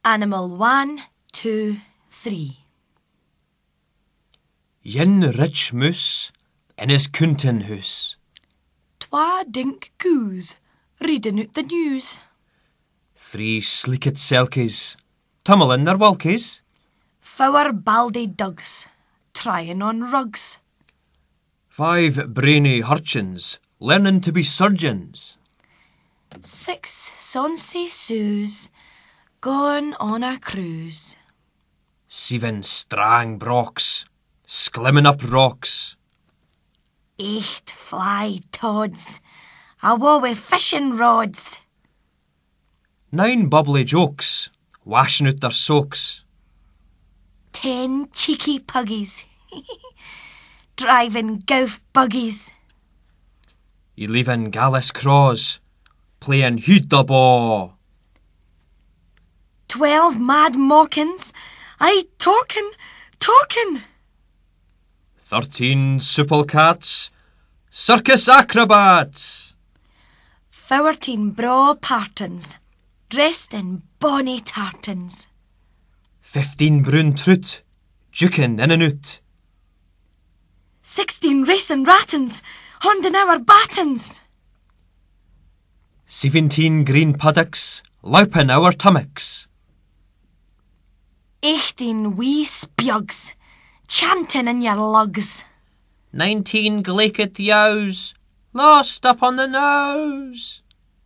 Animal 1, 2, 3. Yen rich moose in his counting house. Twa dink coos, reading out the news. 3 sleekit selkies, tummelin their walkies. 4 baldy dugs, trying on rugs. 5 brainy urchins, learning to be surgeons. 6 sonsy Sues, gone on a cruise. 7 strang brocks, sklimmin up rocks. 8 fly tods, awa wi' fishing rods. 9 bubbly jokes, washing out their socks. 10 cheeky puggies, driving golf buggies. 11 gallus craws, playing hoot the ball. 12 mad mockins, aye talking. 13 supple cats, circus acrobats. 14 braw partons, dressed in bonny tartans. 15 brown trout, jukin in and out. 16 racing rattans, handing our battens. 17 green paddocks, louping our tummocks. 18 wee spjugs, chanting in your lugs. 19 glaikit yows, lost up on the nose.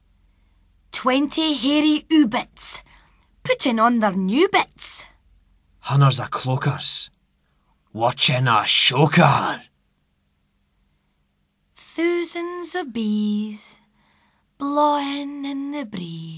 20 hairy oobits, putting on their new bits. Hunters a cloakers, watching a shoker. Thousands of bees, blowing in the breeze.